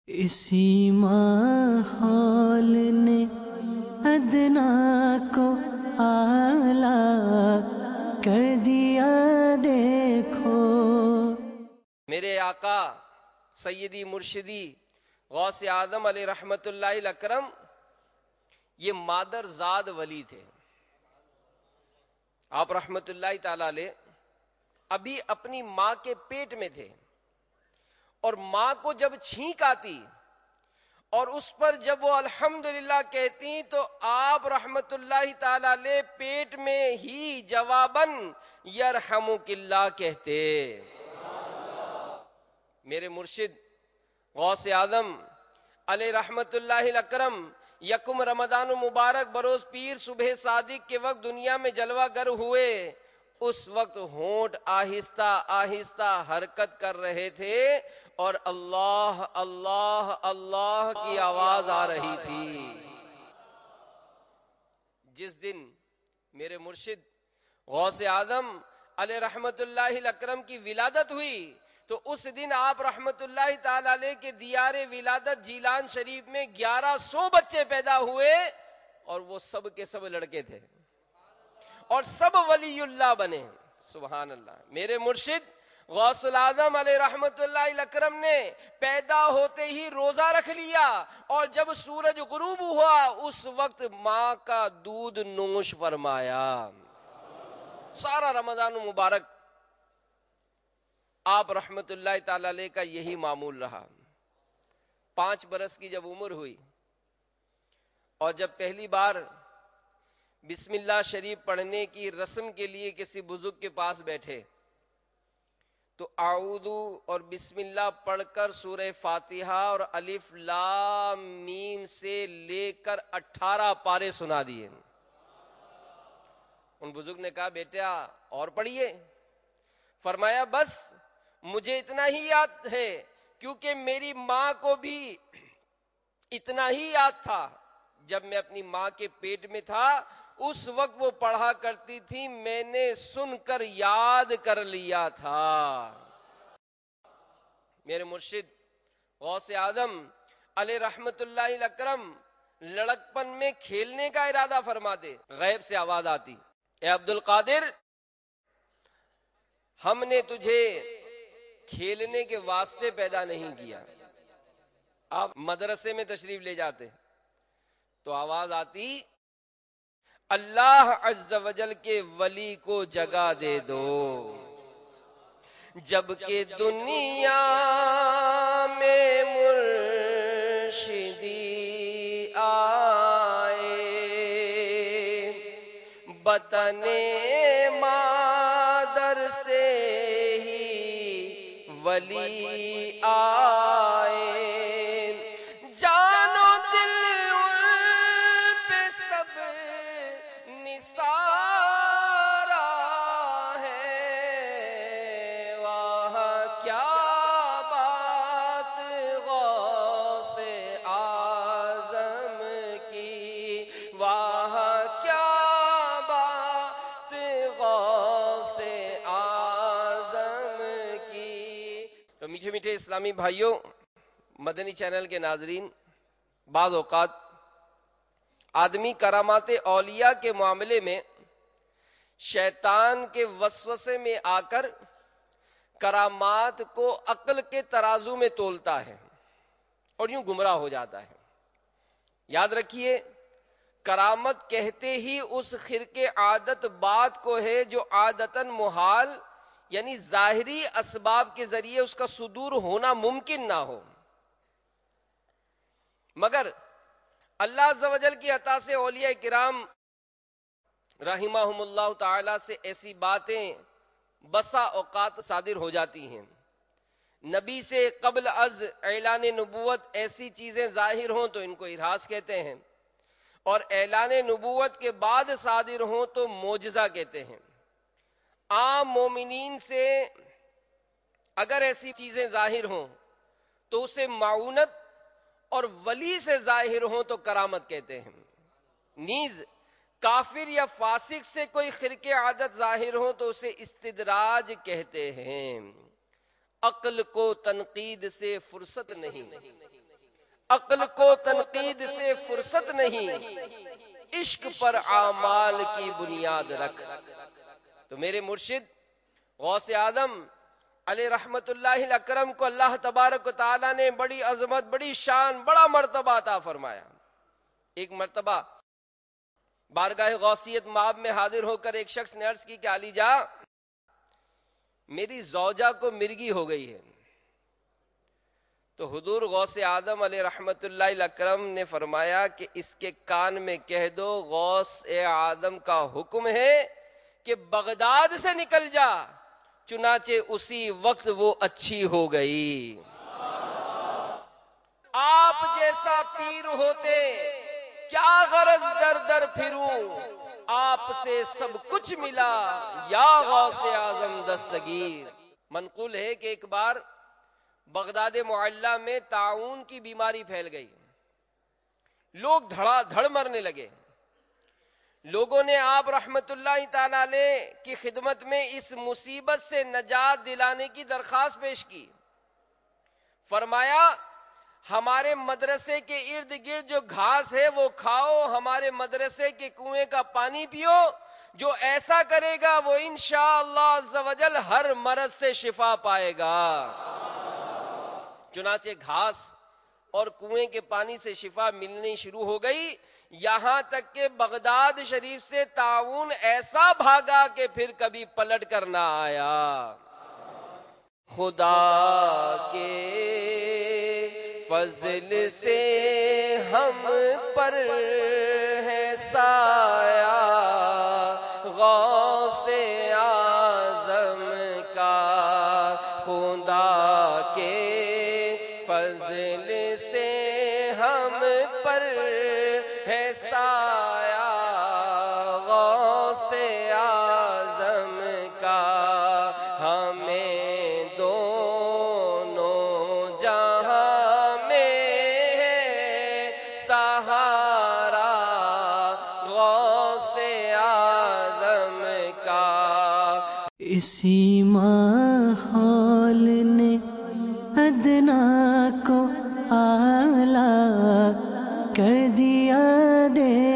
اسی ماحول نے ادنا کو اعلیٰ کر دیا دیکھو۔ میرے آقا سیدی مرشدی غوث اعظم علیہ رحمت اللہ الاکرم یہ مادر زاد ولی تھے۔ آپ رحمت اللہ تعالی علیہ ابھی اپنی ماں کے پیٹ میں تھے، اور ماں کو جب چھینک آتی اور اس پر جب وہ الحمدللہ کہتی تو آپ رحمت اللہ تعالی علیہ پیٹ میں ہی جواباً یرحمک اللہ کہتے۔ میرے مرشد غوث اعظم علیہ رحمت اللہ الاکرم یکم رمضان مبارک بروز پیر صبح صادق کے وقت دنیا میں جلوہ گر ہوئے، اس وقت ہونٹ آہستہ آہستہ حرکت کر رہے تھے اور اللہ اللہ اللہ کی آواز آ رہی تھی۔ جس دن میرے مرشد غوث اعظم علیہ رحمت اللہ الاکرم کی ولادت ہوئی تو اس دن آپ رحمت اللہ تعالی علیہ کے دیار ولادت جیلان شریف میں 1100 بچے پیدا ہوئے، اور وہ سب کے سب لڑکے تھے اور سب ولی اللہ بنے۔ سبحان اللہ۔ میرے مرشد غوث الاعظم علیہ رحمت اللہ الاکرم نے پیدا ہوتے ہی روزہ رکھ لیا، اور جب سورج غروب ہوا اس وقت ماں کا دودھ نوش فرمایا۔ سارا رمضان مبارک آپ رحمت اللہ تعالی علیہ کا یہی معمول رہا۔ 5 برس کی جب عمر ہوئی اور جب پہلی بار بسم اللہ شریف پڑھنے کی رسم کے لیے کسی بزرگ کے پاس بیٹھے تو اعوذ اور بسم اللہ پڑھ کر سورہ فاتحہ اور الف لام میم سے لے کر 18 پارے سنا دیے۔ ان بزرگ نے کہا بیٹا اور پڑھیے۔ فرمایا بس مجھے اتنا ہی یاد ہے، کیونکہ میری ماں کو بھی اتنا ہی یاد تھا۔ جب میں اپنی ماں کے پیٹ میں تھا اس وقت وہ پڑھا کرتی تھی، میں نے سن کر یاد کر لیا تھا۔ میرے مرشد غوث اعظم علیہ رحمت اللہ الاکرم لڑکپن میں کھیلنے کا ارادہ فرماتے، غیب سے آواز آتی، اے عبد القادر ہم نے تجھے کھیلنے کے واسطے پیدا نہیں کیا۔ آپ مدرسے میں تشریف لے جاتے تو آواز آتی، اللہ عز و جل کے ولی کو جگہ دے دو، جبکہ دنیا میں مرشدی آئے، بطن مادر سے ہی ولی آئے، جان و دل ان پہ سب نثارا ہے، وہاں کیا بات غوث اعظم کی، وہاں کیا بات غوث اعظم کی۔ تو میٹھے میٹھے اسلامی بھائیوں، مدنی چینل کے ناظرین، بعض اوقات آدمی کرامات اولیاء کے معاملے میں شیطان کے وسوسے میں آ کر کرامات کو عقل کے ترازو میں تولتا ہے اور یوں گمراہ ہو جاتا ہے۔ یاد رکھیے کرامت کہتے ہی اس خرقے عادت بات کو ہے جو عادتاً محال یعنی ظاہری اسباب کے ذریعے اس کا صدور ہونا ممکن نہ ہو، مگر اللہ عز و جل کی عطا سے اولیاء کرام رحمہم اللہ تعالی سے ایسی باتیں بسا اوقات صادر ہو جاتی ہیں۔ نبی سے قبل از اعلان نبوت ایسی چیزیں ظاہر ہوں تو ان کو ارہاس کہتے ہیں، اور اعلان نبوت کے بعد صادر ہوں تو معجزہ کہتے ہیں۔ عام مومنین سے اگر ایسی چیزیں ظاہر ہوں تو اسے معونت، اور ولی سے ظاہر ہوں تو کرامت کہتے ہیں۔ نیز کافر یا فاسق سے کوئی خرق عادت ظاہر ہو تو اسے استدراج کہتے ہیں۔ عقل کو تنقید سے فرصت نہیں، عقل کو تنقید سے فرصت نہیں، عشق پر اعمال کی بنیاد رکھ۔ تو میرے مرشد غوث اعظم علیہ رحمت اللہ الاکرم کو اللہ تبارک و تعالی نے بڑی عظمت، بڑی شان، بڑا مرتبہ عطا فرمایا۔ ایک مرتبہ بارگاہ غوثیت مآب میں حاضر ہو کر ایک شخص نے عرض کی کہ علی جا، میری زوجہ کو مرگی ہو گئی ہے۔ تو حضور غوث اعظم علیہ رحمت اللہ الاکرم نے فرمایا کہ اس کے کان میں کہہ دو غوث اعظم کا حکم ہے کہ بغداد سے نکل جا۔ چنانچہ اسی وقت وہ اچھی ہو گئی۔ آپ جیسا پیر ہوتے کیا غرض در در پھروں، آپ سے سب کچھ ملا یا غوث اعظم دستگیر۔ منقول ہے کہ ایک بار بغداد معلیٰ میں طاعون کی بیماری پھیل گئی، لوگ دھڑا دھڑ مرنے لگے۔ لوگوں نے آپ رحمت اللہ تعالی علیہ کی خدمت میں اس مصیبت سے نجات دلانے کی درخواست پیش کی۔ فرمایا ہمارے مدرسے کے ارد گرد جو گھاس ہے وہ کھاؤ، ہمارے مدرسے کے کنویں کا پانی پیو، جو ایسا کرے گا وہ انشاءاللہ عز و جل ہر مرض سے شفا پائے گا۔ چنانچہ گھاس اور کنویں کے پانی سے شفا ملنی شروع ہو گئی، یہاں تک کہ بغداد شریف سے طاعون ایسا بھاگا کہ پھر کبھی پلٹ کر نہ آیا۔ خدا کے فضل سے ہم پر ہے سایہ غوث اعظم کا، خدا کے فضل سے ہم پر ہے سایہ غوث اعظم کا، ہمیں دونوں جہاں میں ہے سہارا غوث اعظم کا۔ اسی ماحول نے ادنا کو اعلیٰ کر دیا دے